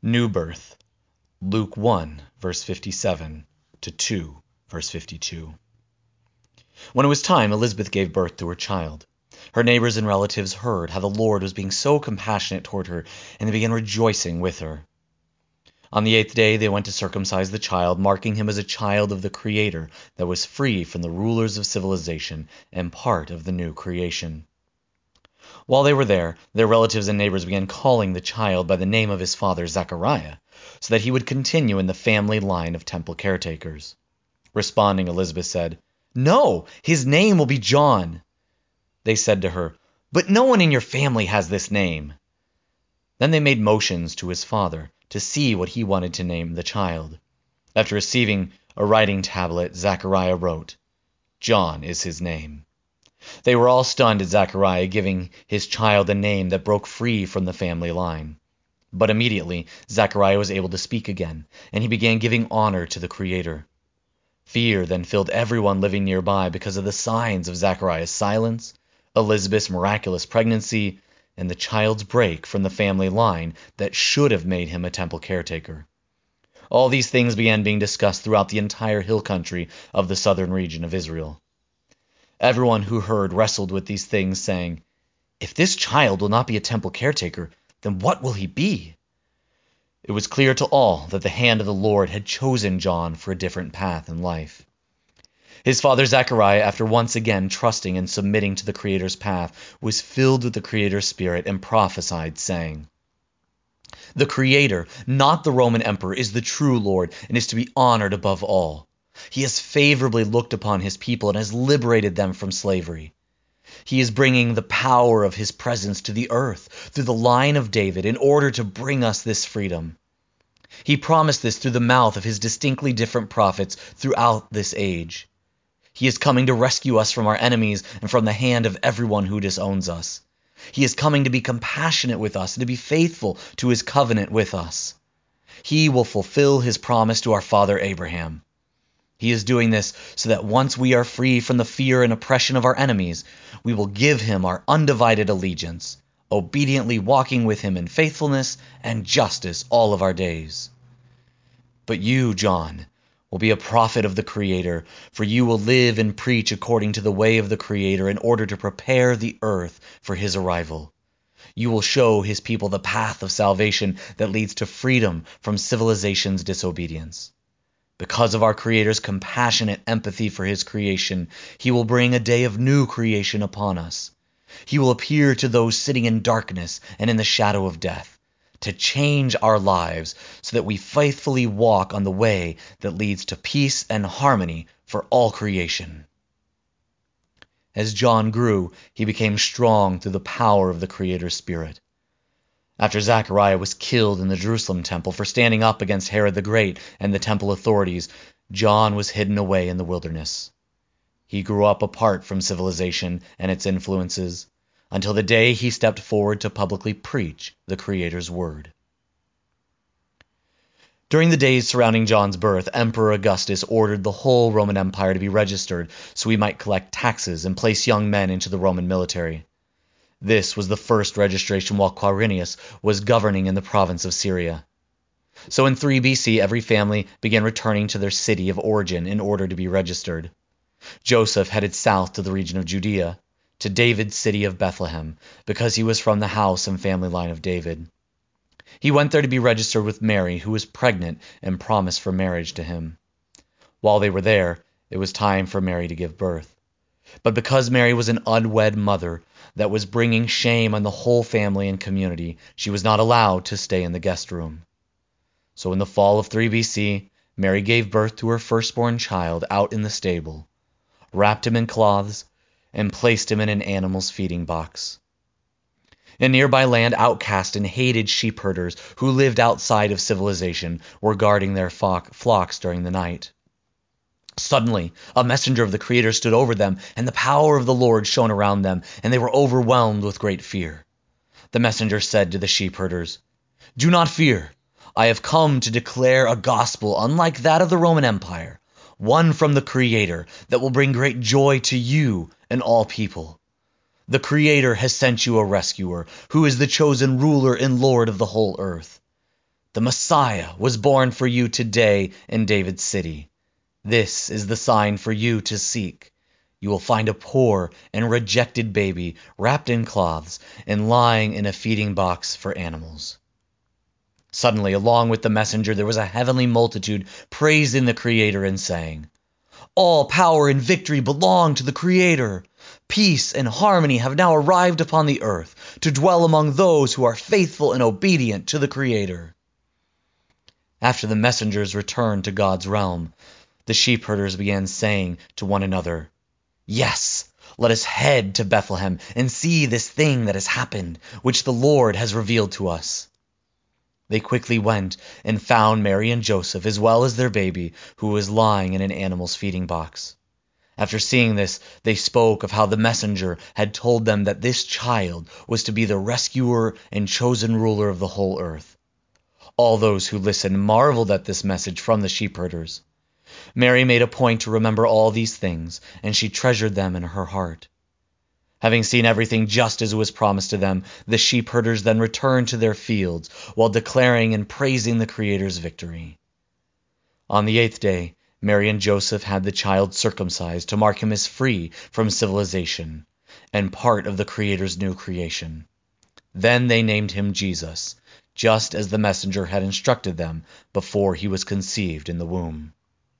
New birth. Luke 1, verse 57 to 2, verse 52. When it was time, Elizabeth gave birth to her child. Her neighbors and relatives heard how the Lord was being so compassionate toward her, and they began rejoicing with her. On the 8th day they went to circumcise the child, marking him as a child of the Creator that was free from the rulers of civilization and part of the new creation. While they were there, their relatives and neighbors began calling the child by the name of his father Zechariah, so that he would continue in the family line of temple caretakers. Responding, Elizabeth said, "No, his name will be John." They said to her, "But no one in your family has this name." Then they made motions to his father to see what he wanted to name the child. After receiving a writing tablet, Zechariah wrote, "John is his name." They were all stunned at Zechariah giving his child a name that broke free from the family line. But immediately, Zechariah was able to speak again, and he began giving honor to the Creator. Fear then filled everyone living nearby because of the signs of Zechariah's silence, Elizabeth's miraculous pregnancy, and the child's break from the family line that should have made him a temple caretaker. All these things began being discussed throughout the entire hill country of the southern region of Israel. Everyone who heard wrestled with these things, saying, "If this child will not be a temple caretaker, then what will he be?" It was clear to all that the hand of the Lord had chosen John for a different path in life. His father Zechariah, after once again trusting and submitting to the Creator's path, was filled with the Creator's Spirit and prophesied, saying, "The Creator, not the Roman emperor, is the true Lord and is to be honored above all. He has favorably looked upon his people and has liberated them from slavery. He is bringing the power of his presence to the earth through the line of David in order to bring us this freedom. He promised this through the mouth of his distinctly different prophets throughout this age. He is coming to rescue us from our enemies and from the hand of everyone who disowns us. He is coming to be compassionate with us and to be faithful to his covenant with us. He will fulfill his promise to our father Abraham. He is doing this so that once we are free from the fear and oppression of our enemies, we will give him our undivided allegiance, obediently walking with him in faithfulness and justice all of our days. But you, John, will be a prophet of the Creator, for you will live and preach according to the way of the Creator in order to prepare the earth for his arrival. You will show his people the path of salvation that leads to freedom from civilization's disobedience. Because of our Creator's compassionate empathy for his creation, he will bring a day of new creation upon us. He will appear to those sitting in darkness and in the shadow of death, to change our lives so that we faithfully walk on the way that leads to peace and harmony for all creation." As John grew, he became strong through the power of the Creator's Spirit. After Zechariah was killed in the Jerusalem temple for standing up against Herod the Great and the temple authorities, John was hidden away in the wilderness. He grew up apart from civilization and its influences until the day he stepped forward to publicly preach the Creator's word. During the days surrounding John's birth, Emperor Augustus ordered the whole Roman Empire to be registered so he might collect taxes and place young men into the Roman military. This was the first registration while Quirinius was governing in the province of Syria. So in 3 BC, every family began returning to their city of origin in order to be registered. Joseph headed south to the region of Judea, to David's city of Bethlehem, because he was from the house and family line of David. He went there to be registered with Mary, who was pregnant and promised for marriage to him. While they were there, it was time for Mary to give birth. But because Mary was an unwed mother that was bringing shame on the whole family and community, she was not allowed to stay in the guest room. So in the fall of 3 BC, Mary gave birth to her firstborn child out in the stable, wrapped him in cloths, and placed him in an animal's feeding box. In nearby land, outcast and hated sheep herders who lived outside of civilization were guarding their flocks during the night. Suddenly, a messenger of the Creator stood over them, and the power of the Lord shone around them, and they were overwhelmed with great fear. The messenger said to the sheep herders, "Do not fear. I have come to declare a gospel unlike that of the Roman Empire, one from the Creator that will bring great joy to you and all people. The Creator has sent you a rescuer, who is the chosen ruler and Lord of the whole earth. the Messiah, was born for you today in David's city. This is the sign for you to seek. You will find a poor and rejected baby wrapped in cloths and lying in a feeding box for animals." Suddenly, along with the messenger, there was a heavenly multitude praising the Creator and saying, "All power and victory belong to the Creator. Peace and harmony have now arrived upon the earth to dwell among those who are faithful and obedient to the Creator." After the messengers returned to God's realm, the sheepherders began saying to one another, "Yes, let us head to Bethlehem and see this thing that has happened, which the Lord has revealed to us." They quickly went and found Mary and Joseph, as well as their baby, who was lying in an animal's feeding box. After seeing this, they spoke of how the messenger had told them that this child was to be the rescuer and chosen ruler of the whole earth. All those who listened marveled at this message from the sheepherders. Mary made a point to remember all these things, and she treasured them in her heart. Having seen everything just as it was promised to them, the sheepherders then returned to their fields while declaring and praising the Creator's victory. On the 8th day, Mary and Joseph had the child circumcised to mark him as free from civilization and part of the Creator's new creation. Then they named him Jesus, just as the messenger had instructed them before he was conceived in the womb.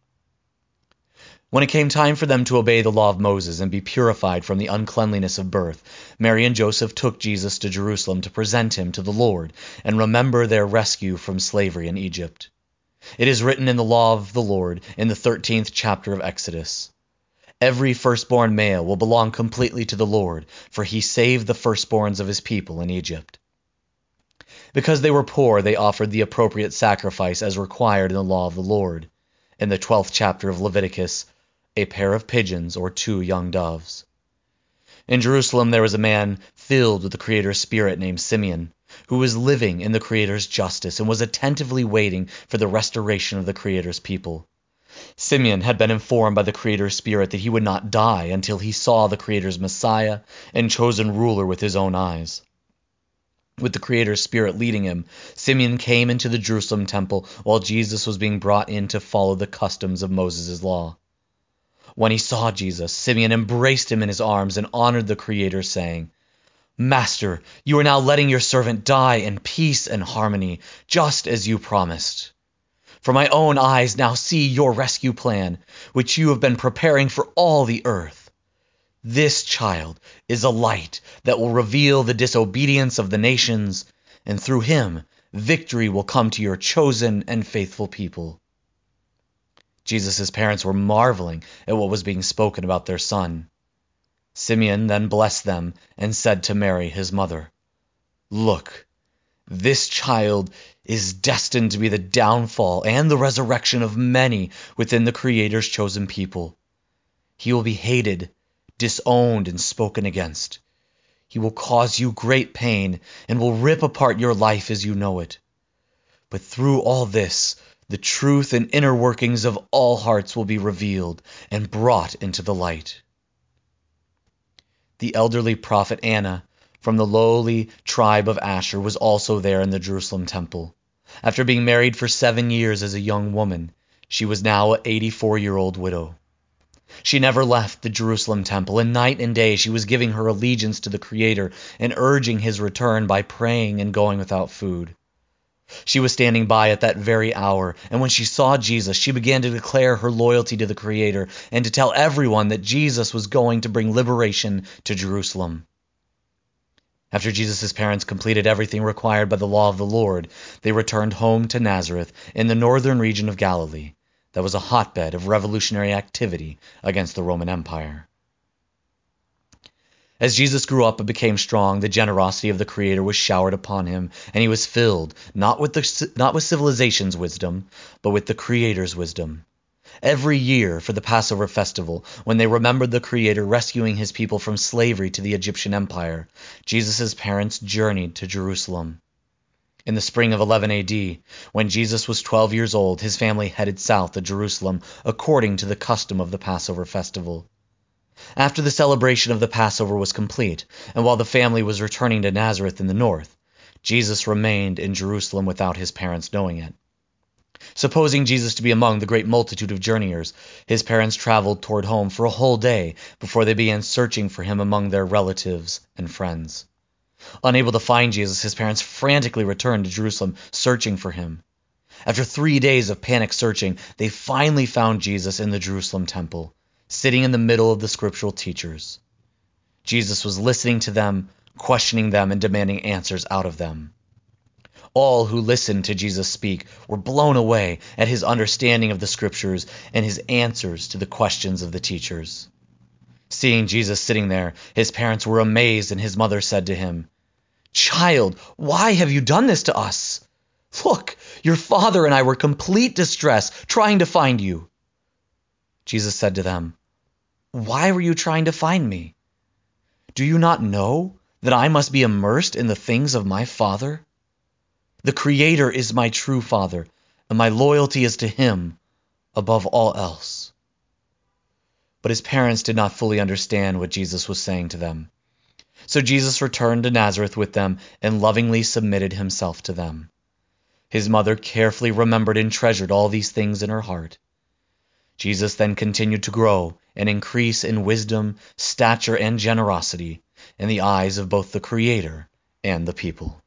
When it came time for them to obey the law of Moses and be purified from the uncleanliness of birth, Mary and Joseph took Jesus to Jerusalem to present him to the Lord and remember their rescue from slavery in Egypt. It is written in the law of the Lord in the 13th chapter of Exodus, "Every firstborn male will belong completely to the Lord, for he saved the firstborns of his people in Egypt." Because they were poor, they offered the appropriate sacrifice as required in the law of the Lord. In the 12th chapter of Leviticus, a pair of pigeons or 2 young doves. In Jerusalem there was a man filled with the Creator's Spirit named Simeon, who was living in the Creator's justice and was attentively waiting for the restoration of the Creator's people. Simeon had been informed by the Creator's Spirit that he would not die until he saw the Creator's Messiah and chosen ruler with his own eyes. With the Creator's Spirit leading him, Simeon came into the Jerusalem temple while Jesus was being brought in to follow the customs of Moses' law. When he saw Jesus, Simeon embraced him in his arms and honored the Creator, saying, "Master, you are now letting your servant die in peace and harmony, just as you promised. For my own eyes now see your rescue plan, which you have been preparing for all the earth. This child is a light that will reveal the disobedience of the nations, and through him victory will come to your chosen and faithful people." Jesus' parents were marveling at what was being spoken about their son. Simeon then blessed them and said to Mary, his mother, "Look, this child is destined to be the downfall and the resurrection of many within the Creator's chosen people. He will be hated, disowned, and spoken against. He will cause you great pain and will rip apart your life as you know it. But through all this, the truth and inner workings of all hearts will be revealed and brought into the light." The elderly prophet Anna, from the lowly tribe of Asher, was also there in the Jerusalem temple. After being married for 7 years as a young woman, she was now an 84-year-old widow. She never left the Jerusalem temple, and night and day she was giving her allegiance to the Creator and urging his return by praying and going without food. She was standing by at that very hour, and when she saw Jesus, she began to declare her loyalty to the Creator and to tell everyone that Jesus was going to bring liberation to Jerusalem. After Jesus' parents completed everything required by the law of the Lord, they returned home to Nazareth in the northern region of Galilee that was a hotbed of revolutionary activity against the Roman Empire. As Jesus grew up and became strong, the generosity of the Creator was showered upon him, and he was filled, not with civilization's wisdom, but with the Creator's wisdom. Every year for the Passover festival, when they remembered the Creator rescuing his people from slavery to the Egyptian Empire, Jesus' parents journeyed to Jerusalem. In the spring of 11 AD, when Jesus was 12 years old, his family headed south to Jerusalem according to the custom of the Passover festival. After the celebration of the Passover was complete, and while the family was returning to Nazareth in the north, Jesus remained in Jerusalem without his parents knowing it. Supposing Jesus to be among the great multitude of journeyers, his parents traveled toward home for a whole day before they began searching for him among their relatives and friends. Unable to find Jesus, his parents frantically returned to Jerusalem, searching for him. After 3 days of panic searching, they finally found Jesus in the Jerusalem temple, sitting in the middle of the scriptural teachers. Jesus was listening to them, questioning them, and demanding answers out of them. All who listened to Jesus speak were blown away at his understanding of the scriptures and his answers to the questions of the teachers. Seeing Jesus sitting there, his parents were amazed, and his mother said to him, "Child, why have you done this to us? Look, your father and I were in complete distress trying to find you." Jesus said to them, "Why were you trying to find me? Do you not know that I must be immersed in the things of my Father? The Creator is my true Father, and my loyalty is to him above all else." But his parents did not fully understand what Jesus was saying to them. So Jesus returned to Nazareth with them and lovingly submitted himself to them. His mother carefully remembered and treasured all these things in her heart. Jesus then continued to grow and increase in wisdom, stature, and generosity in the eyes of both the Creator and the people.